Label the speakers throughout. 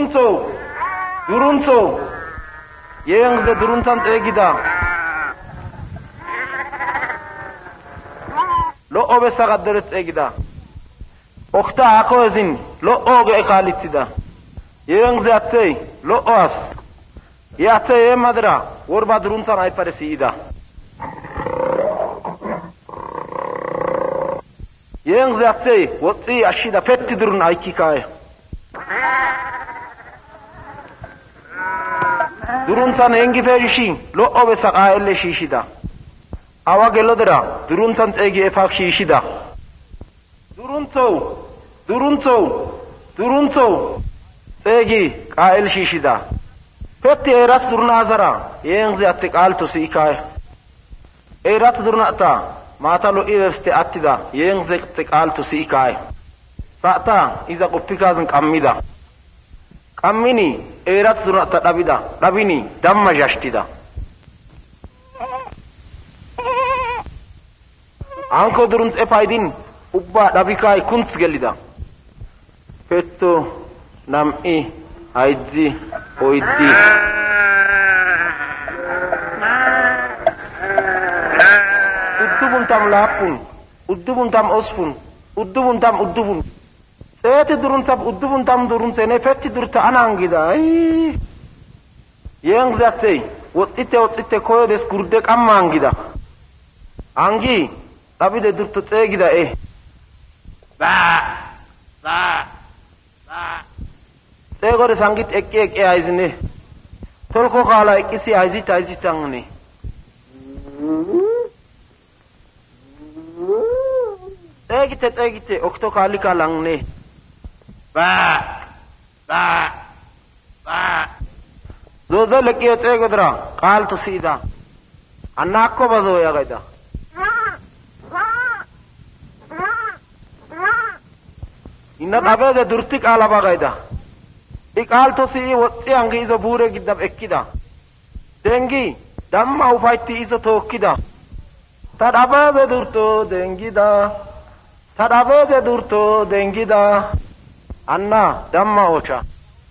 Speaker 1: 두룬소 예영세 두룬산 떼기다 로오베사가 들을 떼기다 옥타 아코에진 로오게 에칼리티다 예영세 아테이 로오아스 이 아테이 에마드라 워바 두룬산 아이파레시이다 예영세 아테이 워띠 아시다 페티 두룬 아이키카에 두룬산 엥기페리시 로오베사 아엘레 시시다 아와 겔로드라 두룬산 떼기에 팍 시시다 두룬소 떼기 아엘 시시다 페티 에라스 두르나자라 예영세 아테 깔토스 이카에 에라스 두르나타 마타로 이베스테 아티다 예영세 아테 깔토스 이카에 사타 이자 꼬피카즈ን ቃሚ다 ቃ미니 에라스 두르나타 다비다 다비니 담마자시티다 안코 두룬스 에파이딘 우바 다비카이 쿤츠 겔리다 페토 남이 아이지 오이디 우두분탐 라푼 우두분탐 오스푼 우두분탐 우두분 세티 두룬삽 우두분탐 두룬세네 페티 두르타 아나앙기다 예영자체 오찌테 코요데스 구르데 깜마앙기다 앙기 나비데 두르토 째기다 세거리 상깃 에끼 아이즈네 톨코 가라 에끼시 아이지탕네 떼기테 옥토 칼리칼랑네 조조 렉게 떼거드라 칼토 시다 안나코 바조야 가이다 inna dabede durti qala bagaida iqalto si wotti angi izo bure gidab ekkida dengi damma ufaitti izo tokkida tadabede durto dengida anna damma ocha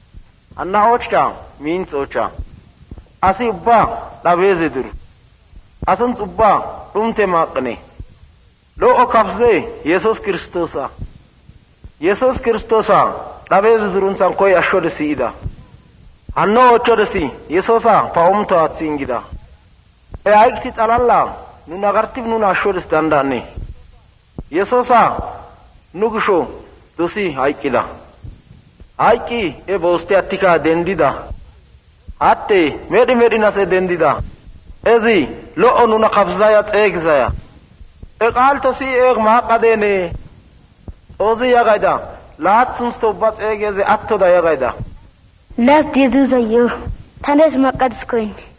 Speaker 1: means ocha asi ubba dabeze dur asun ubba dumte maqne lo okafze yesus kristosa dabeze durunsan koy ashode siida hanno ochode si yesusa paumto atsingida aikti talalla nu nagartib nu ashode standane yesusa nugisho dosi aikila aiki e boste attika dendida atte medi nase dendida ezi lo onuna qabzaya tseegzaya e qalto si e maqadene ozi yagaida laatsuns tobat egeze atto da yagaida
Speaker 2: las dizu zayo tanes maqadskoin